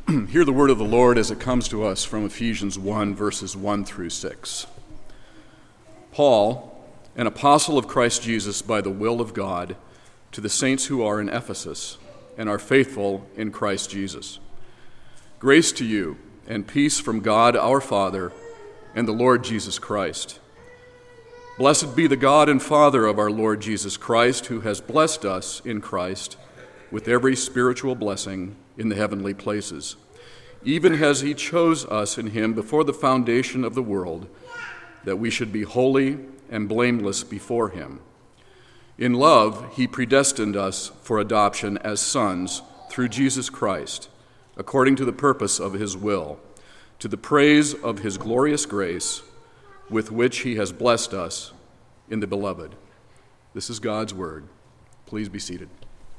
Hear the word of the Lord as it comes to us from Ephesians 1, verses 1 through 6. Paul, an apostle of Christ Jesus by the will of God, to the saints who are in Ephesus and are faithful in Christ Jesus. Grace to you and peace from God our Father and the Lord Jesus Christ. Blessed be the God and Father of our Lord Jesus Christ, who has blessed us in Christ with every spiritual blessing in the heavenly places, even as he chose us in him before the foundation of the world, that we should be holy and blameless before him. In love, he predestined us for adoption as sons through Jesus Christ, according to the purpose of his will, to the praise of his glorious grace, with which he has blessed us in the beloved. This is God's word. Please be seated.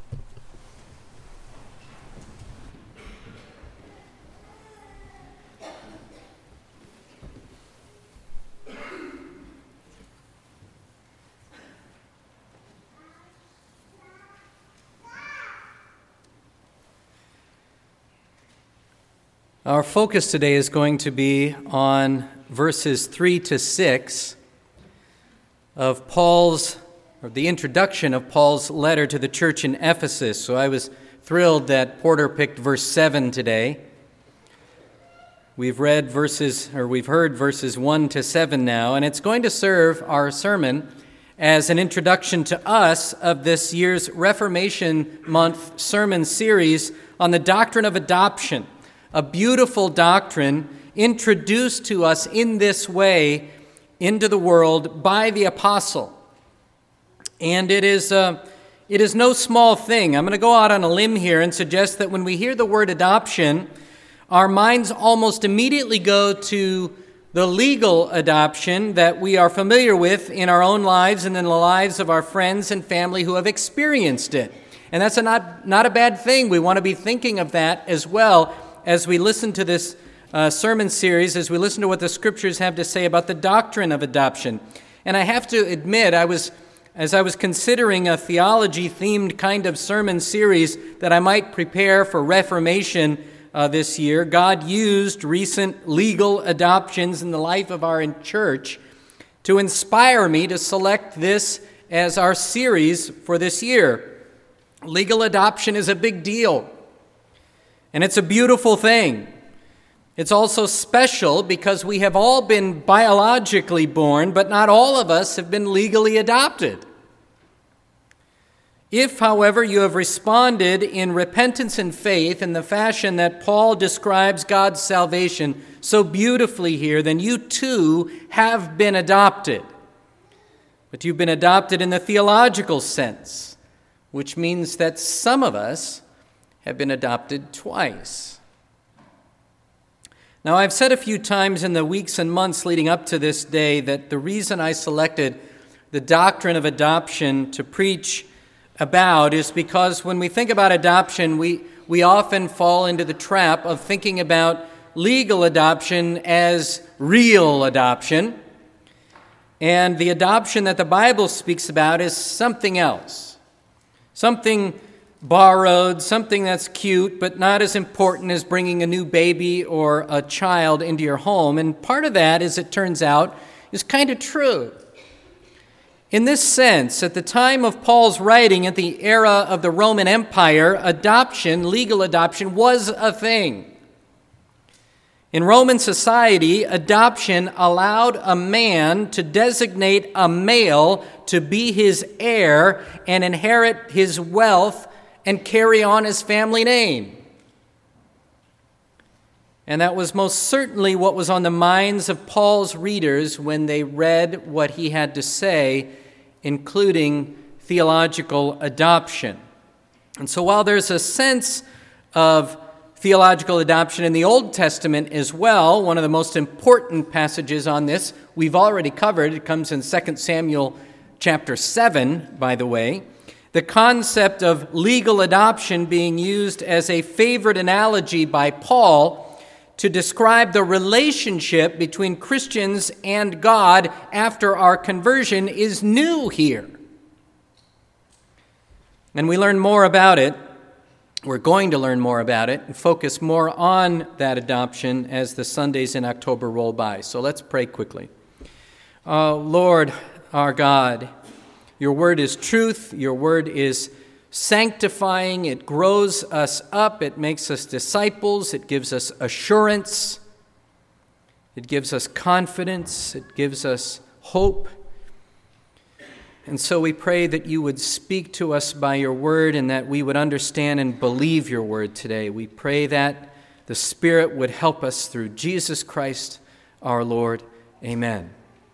Our focus today is going to be on verses 3 to 6 of the introduction of Paul's letter to the church in Ephesus. So I was thrilled that Porter picked verse 7 today. We've heard verses 1 to 7 now, and it's going to serve our sermon as an introduction to us of this year's Reformation Month sermon series on the doctrine of adoption. A beautiful doctrine introduced to us in this way into the world by the apostle. And it is no small thing. I'm going to go out on a limb here and suggest that when we hear the word adoption, our minds almost immediately go to the legal adoption that we are familiar with in our own lives and in the lives of our friends and family who have experienced it. And that's not a bad thing. We want to be thinking of that as well as we listen to this sermon series, as we listen to what the Scriptures have to say about the doctrine of adoption. And I have to admit, as I was considering a theology-themed kind of sermon series that I might prepare for Reformation this year, God used recent legal adoptions in the life of our church to inspire me to select this as our series for this year. Legal adoption is a big deal. And it's a beautiful thing. It's also special because we have all been biologically born, but not all of us have been legally adopted. If, however, you have responded in repentance and faith in the fashion that Paul describes God's salvation so beautifully here, then you too have been adopted. But you've been adopted in the theological sense, which means that some of us have been adopted twice. Now, I've said a few times in the weeks and months leading up to this day that the reason I selected the doctrine of adoption to preach about is because when we think about adoption, we often fall into the trap of thinking about legal adoption as real adoption, and the adoption that the Bible speaks about is something else, something borrowed, something that's cute, but not as important as bringing a new baby or a child into your home. And part of that, as it turns out, is kind of true. In this sense, at the time of Paul's writing, at the era of the Roman Empire, adoption, legal adoption, was a thing. In Roman society, adoption allowed a man to designate a male to be his heir and inherit his wealth and carry on his family name. And that was most certainly what was on the minds of Paul's readers when they read what he had to say, including theological adoption. And so while there's a sense of theological adoption in the Old Testament as well, one of the most important passages on this we've already covered. It comes in 2 Samuel chapter 7, by the way. The concept of legal adoption being used as a favorite analogy by Paul to describe the relationship between Christians and God after our conversion is new here. And we learn more about it We're going to learn more about it and focus more on that adoption as the Sundays in October roll by. So let's pray quickly. Lord, our God, your word is truth. Your word is sanctifying. It grows us up. It makes us disciples. It gives us assurance. It gives us confidence. It gives us hope. And so we pray that you would speak to us by your word and that we would understand and believe your word today. We pray that the Spirit would help us through Jesus Christ our Lord. Amen.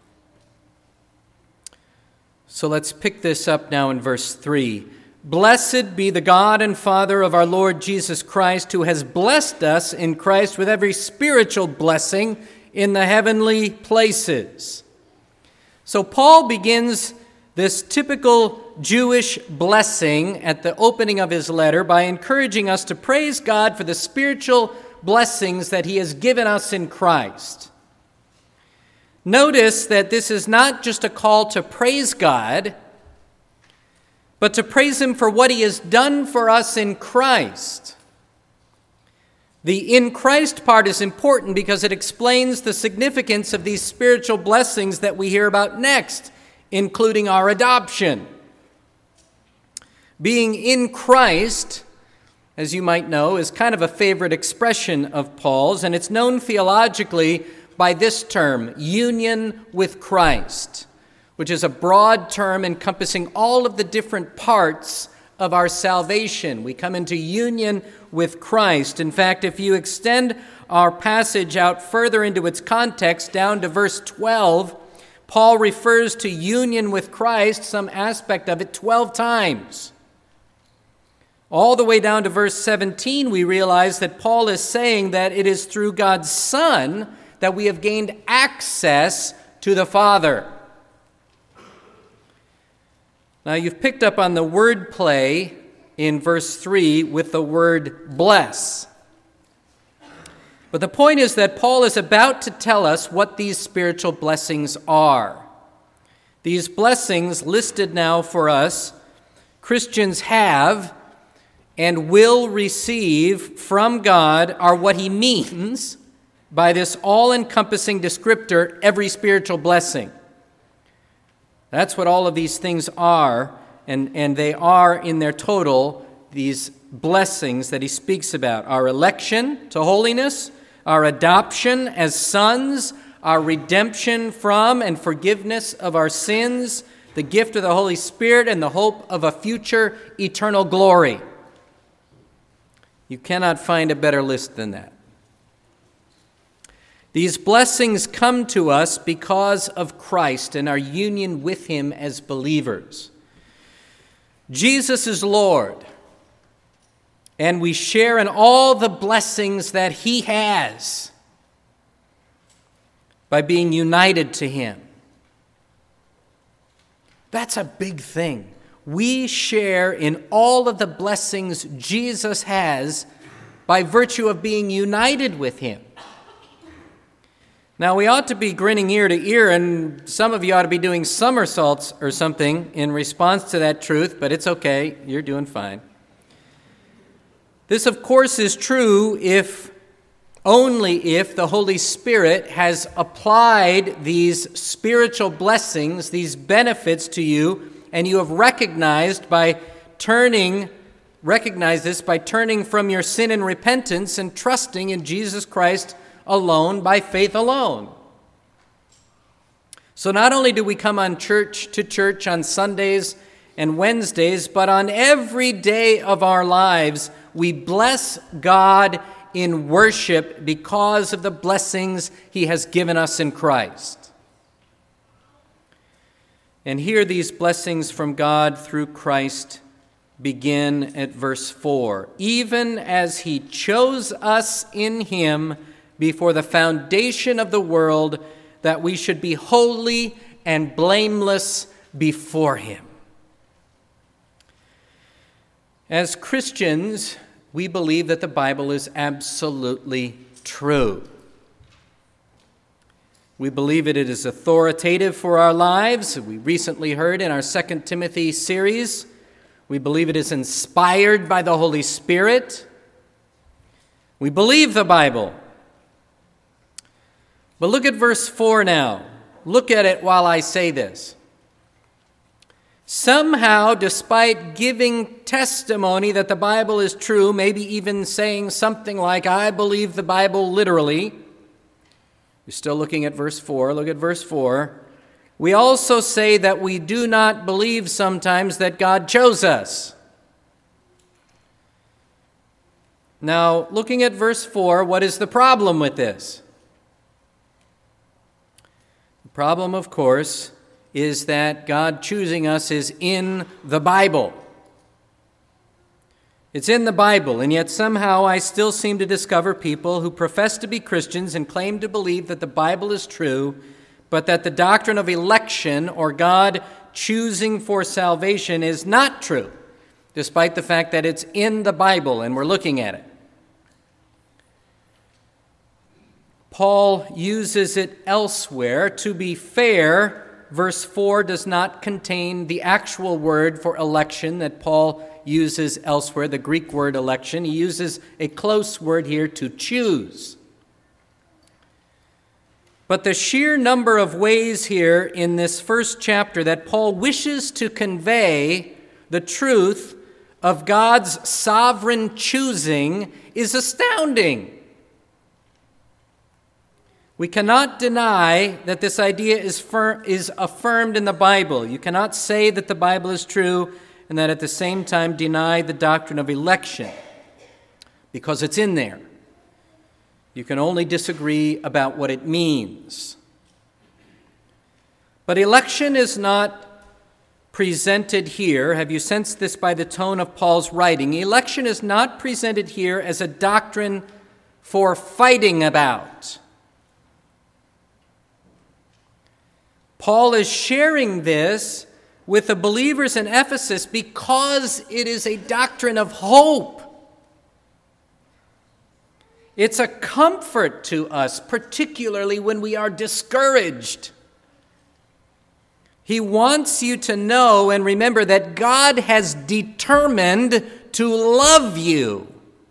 So let's pick this up now in verse 3. Blessed be the God and Father of our Lord Jesus Christ, who has blessed us in Christ with every spiritual blessing in the heavenly places. So Paul begins this typical Jewish blessing at the opening of his letter by encouraging us to praise God for the spiritual blessings that he has given us in Christ. Notice that this is not just a call to praise God, but to praise him for what he has done for us in Christ. The in Christ part is important because it explains the significance of these spiritual blessings that we hear about next, including our adoption. Being in Christ, as you might know, is kind of a favorite expression of Paul's, and it's known theologically by this term, union with Christ, which is a broad term encompassing all of the different parts of our salvation. We come into union with Christ. In fact, if you extend our passage out further into its context, down to verse 12, Paul refers to union with Christ, some aspect of it, 12 times. All the way down to verse 17, we realize that Paul is saying that it is through God's Son that we have gained access to the Father. Now, you've picked up on the word play in verse 3 with the word bless. But the point is that Paul is about to tell us what these spiritual blessings are. These blessings listed now for us, Christians have and will receive from God are what he means by this all-encompassing descriptor, every spiritual blessing. That's what all of these things are, and they are in their total, these blessings that he speaks about. Our election to holiness, our adoption as sons, our redemption from and forgiveness of our sins, the gift of the Holy Spirit, and the hope of a future eternal glory. You cannot find a better list than that. These blessings come to us because of Christ and our union with him as believers. Jesus is Lord, and we share in all the blessings that he has by being united to him. That's a big thing. We share in all of the blessings Jesus has by virtue of being united with him. Now, we ought to be grinning ear to ear, and some of you ought to be doing somersaults or something in response to that truth, but it's okay. You're doing fine. This, of course, is true only if the Holy Spirit has applied these spiritual blessings, these benefits to you, and you have recognized this by turning from your sin and repentance and trusting in Jesus Christ alone by faith alone. So not only do we come to church on Sundays and Wednesdays, but on every day of our lives, we bless God in worship because of the blessings he has given us in Christ. And here these blessings from God through Christ begin at verse 4. Even as he chose us in him before the foundation of the world, that we should be holy and blameless before him. As Christians, we believe that the Bible is absolutely true. We believe it is authoritative for our lives. We recently heard in our 2 Timothy series, We believe it is inspired by the Holy Spirit. We believe the Bible. But look at verse 4 now. Look at it while I say this. Somehow, despite giving testimony that the Bible is true, maybe even saying something like, I believe the Bible literally, you're still looking at verse 4. Look at verse 4. We also say that we do not believe sometimes that God chose us. Now, looking at verse 4, what is the problem with this? The problem, of course, is that God choosing us is in the Bible. It's in the Bible, and yet somehow I still seem to discover people who profess to be Christians and claim to believe that the Bible is true, but that the doctrine of election or God choosing for salvation is not true, despite the fact that it's in the Bible and we're looking at it. Paul uses it elsewhere. To be fair, verse 4 does not contain the actual word for election that Paul uses elsewhere, the Greek word election. He uses a close word here, to choose. But the sheer number of ways here in this first chapter that Paul wishes to convey the truth of God's sovereign choosing is astounding. We cannot deny that this idea is affirmed in the Bible. You cannot say that the Bible is true and that at the same time deny the doctrine of election, because it's in there. You can only disagree about what it means. But election is not presented here. Have you sensed this by the tone of Paul's writing? Election is not presented here as a doctrine for fighting about. Paul is sharing this with the believers in Ephesus because it is a doctrine of hope. It's a comfort to us, particularly when we are discouraged. He wants you to know and remember that God has determined to love you.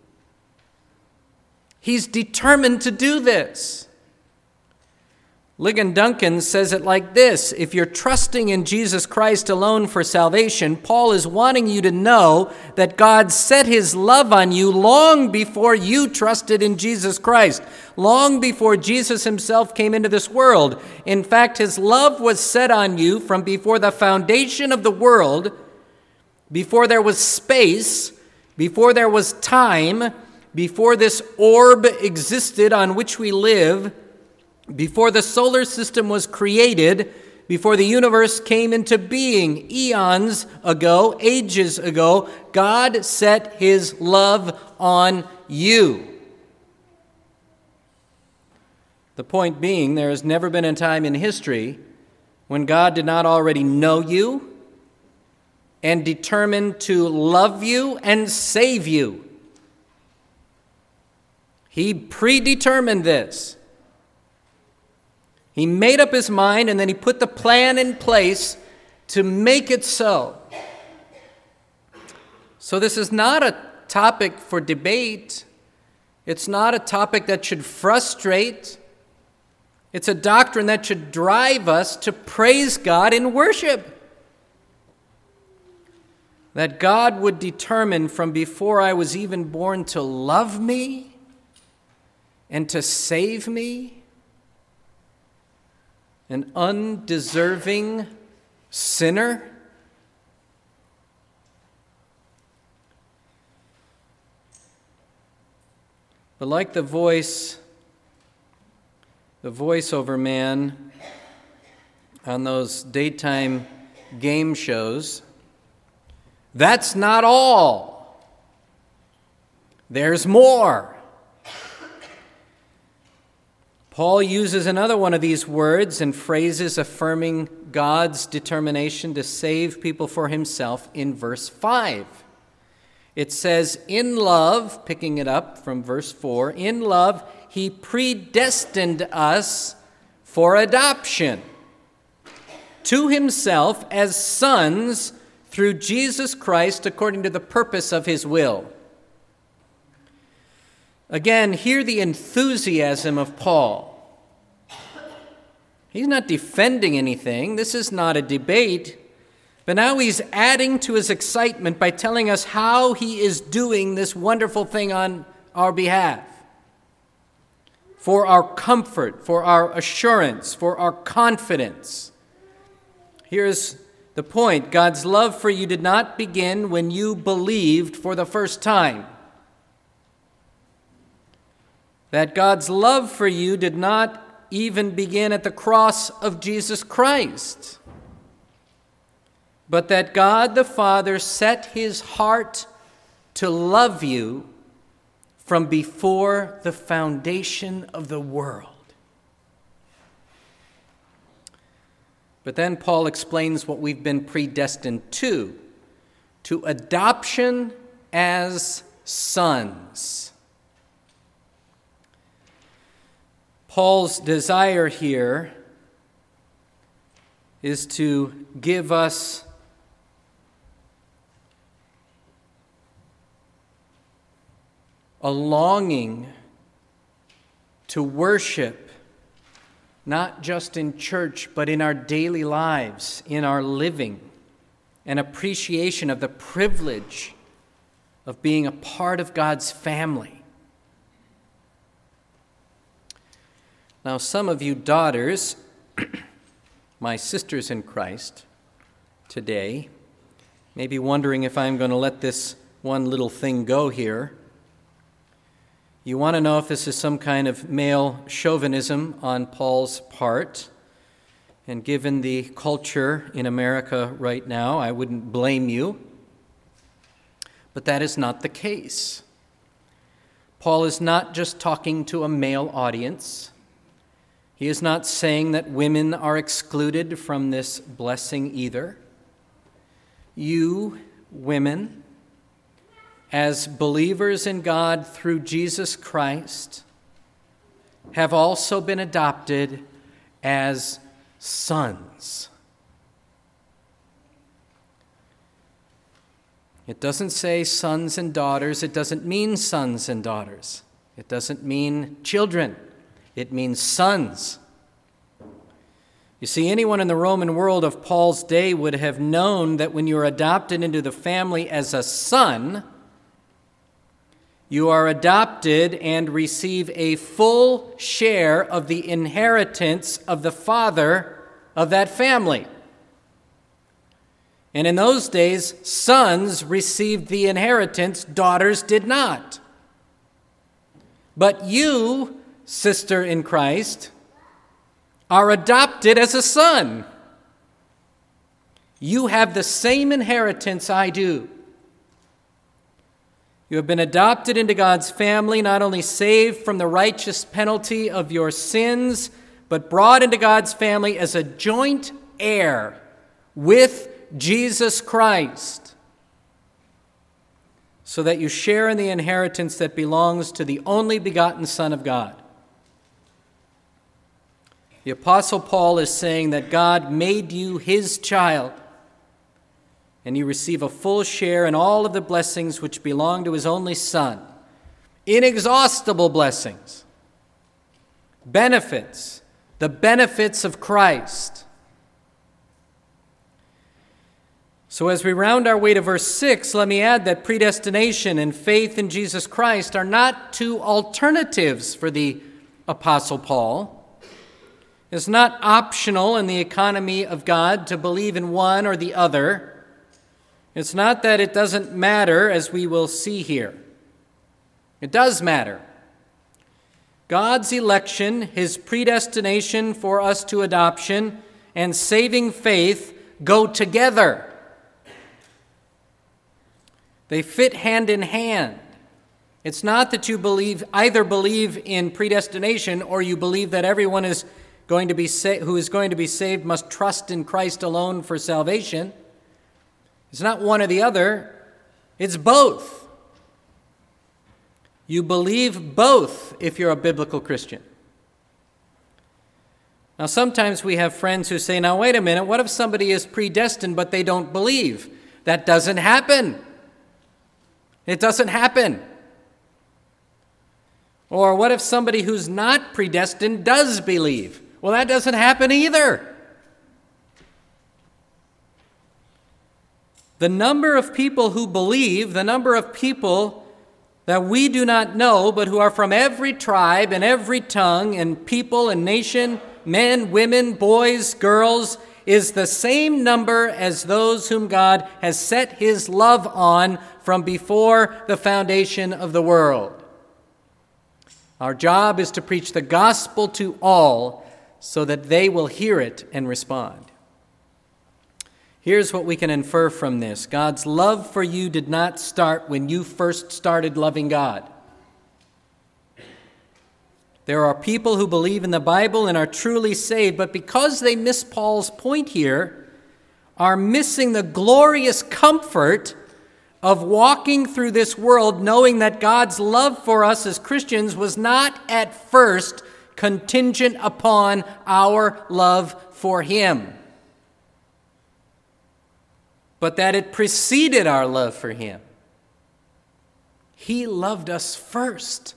He's determined to do this. Ligon Duncan says it like this: if you're trusting in Jesus Christ alone for salvation, Paul is wanting you to know that God set his love on you long before you trusted in Jesus Christ, long before Jesus himself came into this world. In fact, his love was set on you from before the foundation of the world, before there was space, before there was time, before this orb existed on which we live, before the solar system was created, before the universe came into being, eons ago, ages ago, God set his love on you. The point being, there has never been a time in history when God did not already know you and determined to love you and save you. He predetermined this. He made up his mind, and then he put the plan in place to make it so. So this is not a topic for debate. It's not a topic that should frustrate. It's a doctrine that should drive us to praise God in worship. That God would determine from before I was even born to love me and to save me, an undeserving sinner. But like the voiceover man on those daytime game shows, that's not all. There's more. Paul uses another one of these words and phrases affirming God's determination to save people for himself in verse 5. It says, in love, picking it up from verse 4, in love, he predestined us for adoption to himself as sons through Jesus Christ according to the purpose of his will. Again, hear the enthusiasm of Paul. He's not defending anything. This is not a debate. But now he's adding to his excitement by telling us how he is doing this wonderful thing on our behalf. For our comfort, for our assurance, for our confidence. Here's the point. God's love for you did not begin when you believed for the first time. That God's love for you did not even begin at the cross of Jesus Christ. But that God the Father set his heart to love you from before the foundation of the world. But then Paul explains what we've been predestined to adoption as sons. Paul's desire here is to give us a longing to worship, not just in church, but in our daily lives, in our living, an appreciation of the privilege of being a part of God's family. Now, some of you daughters, my sisters in Christ today, may be wondering if I'm going to let this one little thing go here. You want to know if this is some kind of male chauvinism on Paul's part. And given the culture in America right now, I wouldn't blame you. But that is not the case. Paul is not just talking to a male audience. He is not saying that women are excluded from this blessing either. You, women, as believers in God through Jesus Christ, have also been adopted as sons. It doesn't say sons and daughters. It doesn't mean sons and daughters. It doesn't mean children. It means sons. You see, anyone in the Roman world of Paul's day would have known that when you are adopted into the family as a son, you are adopted and receive a full share of the inheritance of the father of that family. And in those days, sons received the inheritance, daughters did not. But you, sister in Christ, are adopted as a son. You have the same inheritance I do. You have been adopted into God's family, not only saved from the righteous penalty of your sins, but brought into God's family as a joint heir with Jesus Christ, so that you share in the inheritance that belongs to the only begotten Son of God. The Apostle Paul is saying that God made you his child, and you receive a full share in all of the blessings which belong to his only Son. Inexhaustible blessings, benefits, the benefits of Christ. So as we round our way to verse 6, let me add that predestination and faith in Jesus Christ are not two alternatives for the Apostle Paul. It's not optional in the economy of God to believe in one or the other. It's not that it doesn't matter, as we will see here. It does matter. God's election, his predestination for us to adoption, and saving faith go together. They fit hand in hand. It's not that you either believe in predestination or you believe that everyone who is going to be saved must trust in Christ alone for salvation. It's not one or the other. It's both. You believe both if you're a biblical Christian. Now, sometimes we have friends who say, now, wait a minute, what if somebody is predestined but they don't believe? That doesn't happen. It doesn't happen. Or what if somebody who's not predestined does believe? Well, that doesn't happen either. The number of people who believe, the number of people that we do not know, but who are from every tribe and every tongue and people and nation, men, women, boys, girls, is the same number as those whom God has set his love on from before the foundation of the world. Our job is to preach the gospel to all so that they will hear it and respond. Here's what we can infer from this. God's love for you did not start when you first started loving God. There are people who believe in the Bible and are truly saved, but because they miss Paul's point here, are missing the glorious comfort of walking through this world knowing that God's love for us as Christians was not at first contingent upon our love for him, but that it preceded our love for him. He loved us first.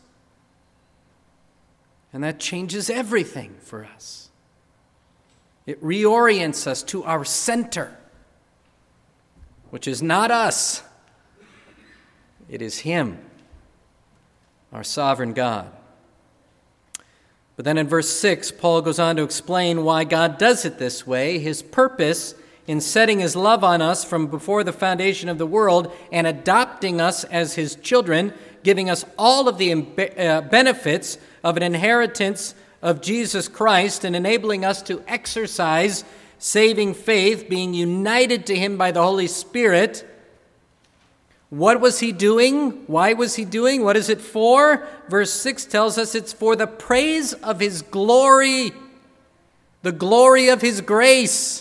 And that changes everything for us. It reorients us to our center, which is not us. It is him, our sovereign God. But then in verse 6, Paul goes on to explain why God does it this way, his purpose in setting his love on us from before the foundation of the world and adopting us as his children, giving us all of the benefits of an inheritance of Jesus Christ and enabling us to exercise saving faith, being united to him by the Holy Spirit. What was he doing? Why was he doing? What is it for? Verse 6 tells us it's for the praise of his glory, the glory of his grace.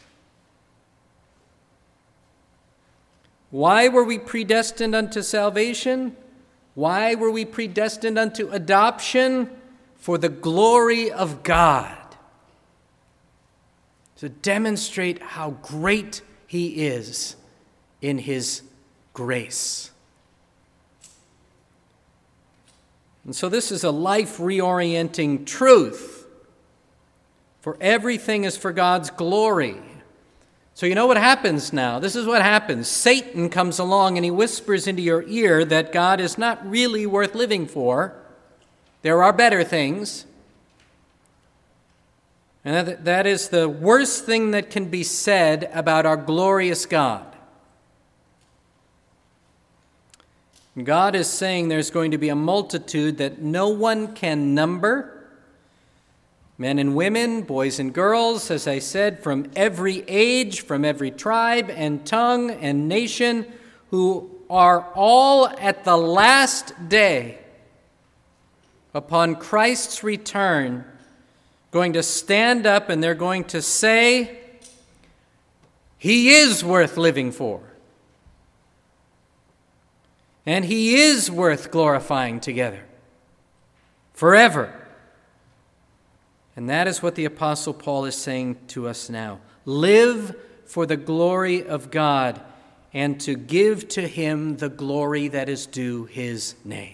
Why were we predestined unto salvation? Why were we predestined unto adoption? For the glory of God. To demonstrate how great he is in his grace. And so this is a life reorienting truth. For everything is for God's glory. So you know what happens now? This is what happens. Satan comes along and he whispers into your ear that God is not really worth living for. There are better things. And that is the worst thing that can be said about our glorious God. God is saying there's going to be a multitude that no one can number. Men and women, boys and girls, as I said, from every age, from every tribe and tongue and nation, who are all at the last day, upon Christ's return, going to stand up and they're going to say, he is worth living for. And he is worth glorifying together forever. And that is what the Apostle Paul is saying to us now. Live for the glory of God and to give to him the glory that is due his name.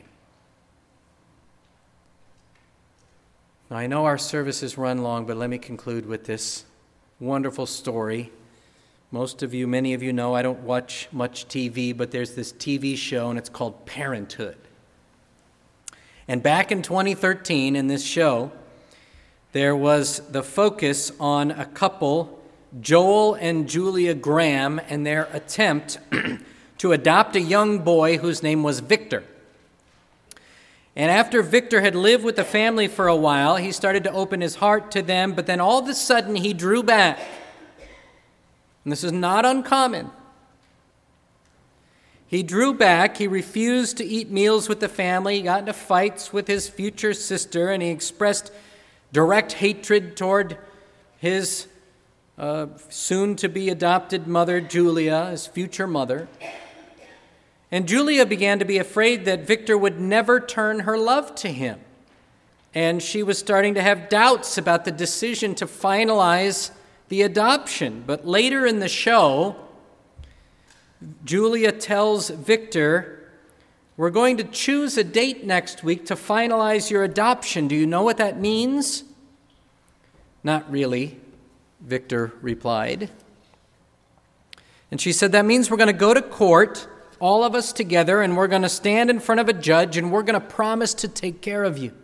Now, I know our services run long, but let me conclude with this wonderful story. Many of you know I don't watch much TV, but there's this TV show, and it's called Parenthood. And back in 2013, in this show, there was the focus on a couple, Joel and Julia Graham, and their attempt to adopt a young boy whose name was Victor. And after Victor had lived with the family for a while, he started to open his heart to them, but then all of a sudden he drew back. And this is not uncommon. He drew back, he refused to eat meals with the family, he got into fights with his future sister, and he expressed direct hatred toward his soon-to-be adopted mother, Julia, his future mother. And Julia began to be afraid that Victor would never turn her love to him. And she was starting to have doubts about the decision to finalize the adoption. But later in the show, Julia tells Victor, we're going to choose a date next week to finalize your adoption. Do you know what that means? Not really, Victor replied. And she said, that means we're going to go to court, all of us together, and we're going to stand in front of a judge, and we're going to promise to take care of you.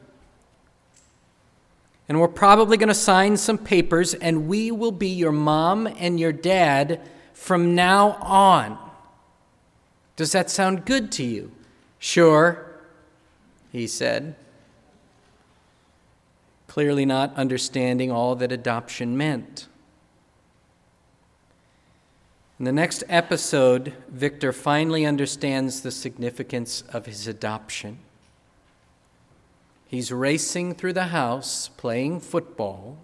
And we're probably going to sign some papers, and we will be your mom and your dad from now on. Does that sound good to you? Sure, he said, clearly not understanding all that adoption meant. In the next episode, Victor finally understands the significance of his adoption. He's racing through the house, playing football,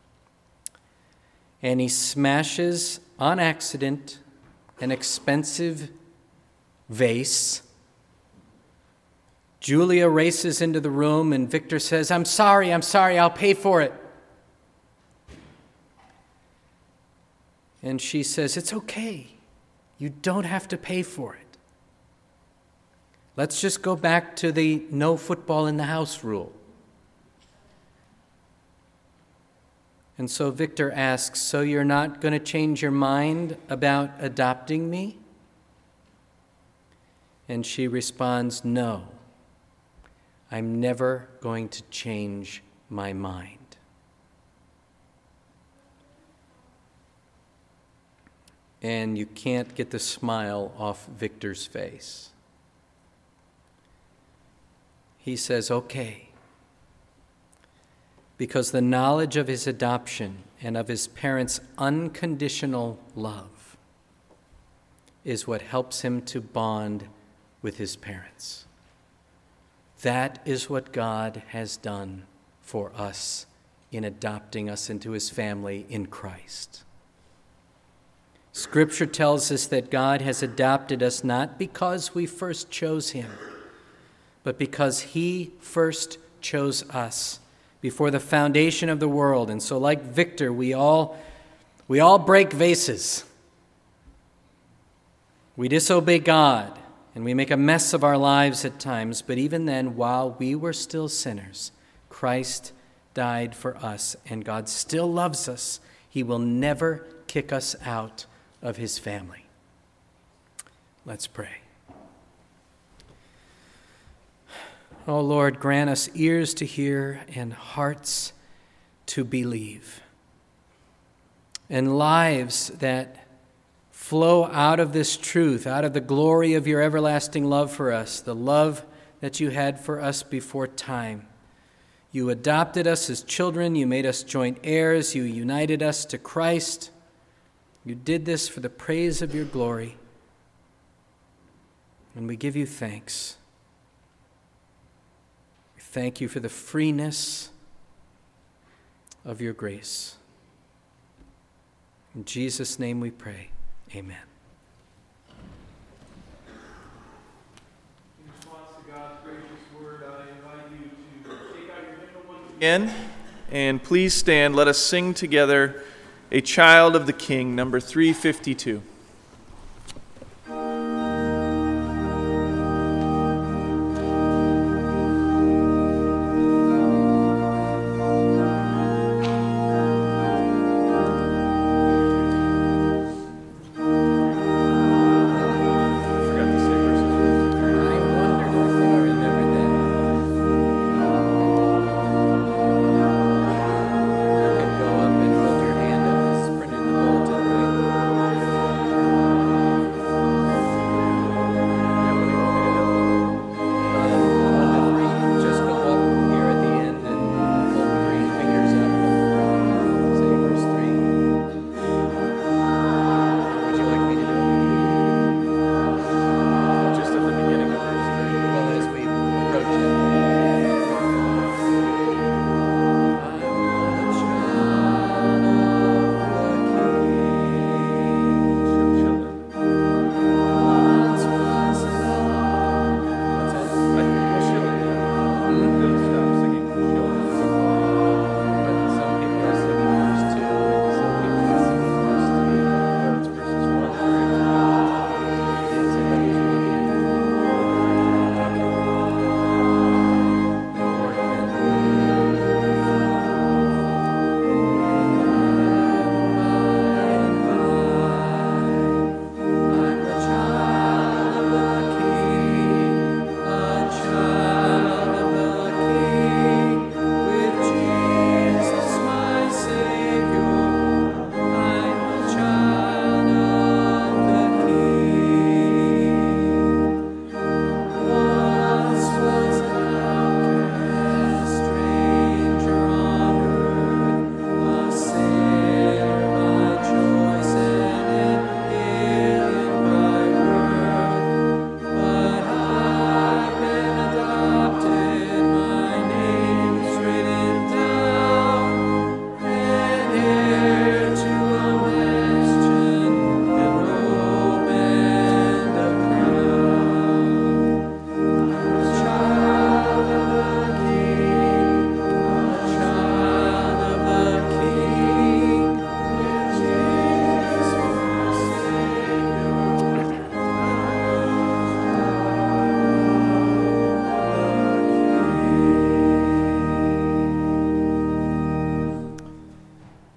and he smashes, on accident, an expensive vase. Julia races into the room, and Victor says, I'm sorry, I'll pay for it. And she says, it's okay. You don't have to pay for it. Let's just go back to the no football in the house rule. And so Victor asks, so you're not going to change your mind about adopting me? And she responds, no, I'm never going to change my mind. And you can't get the smile off Victor's face. He says, okay, because the knowledge of his adoption and of his parents' unconditional love is what helps him to bond with his parents. That is what God has done for us in adopting us into his family in Christ. Scripture tells us that God has adopted us not because we first chose him, but because he first chose us before the foundation of the world. And so like Victor, we all break vases. We disobey God, and we make a mess of our lives at times. But even then, while we were still sinners, Christ died for us, and God still loves us. He will never kick us out of his family. Let's pray. Oh Lord, grant us ears to hear and hearts to believe, and lives that flow out of this truth, out of the glory of your everlasting love for us, the love that you had for us before time. You adopted us as children. You made us joint heirs. You united us to Christ. You did this for the praise of your glory, and we give you thanks. We thank you for the freeness of your grace. In Jesus' name we pray. Amen. In response to God's gracious word, I invite you to take out your hymnal once again, and please stand. Let us sing together A Child of the King, number 352.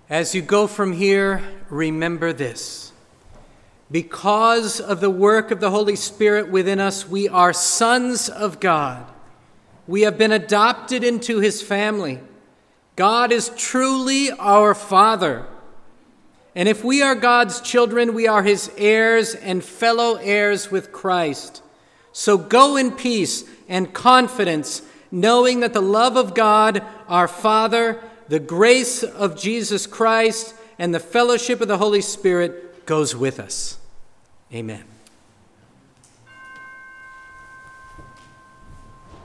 As you go from here, remember this. Because of the work of the Holy Spirit within us, we are sons of God. We have been adopted into his family. God is truly our Father. And if we are God's children, we are his heirs and fellow heirs with Christ. So go in peace and confidence, knowing that the love of God, our Father, the grace of Jesus Christ, and the fellowship of the Holy Spirit goes with us. Amen.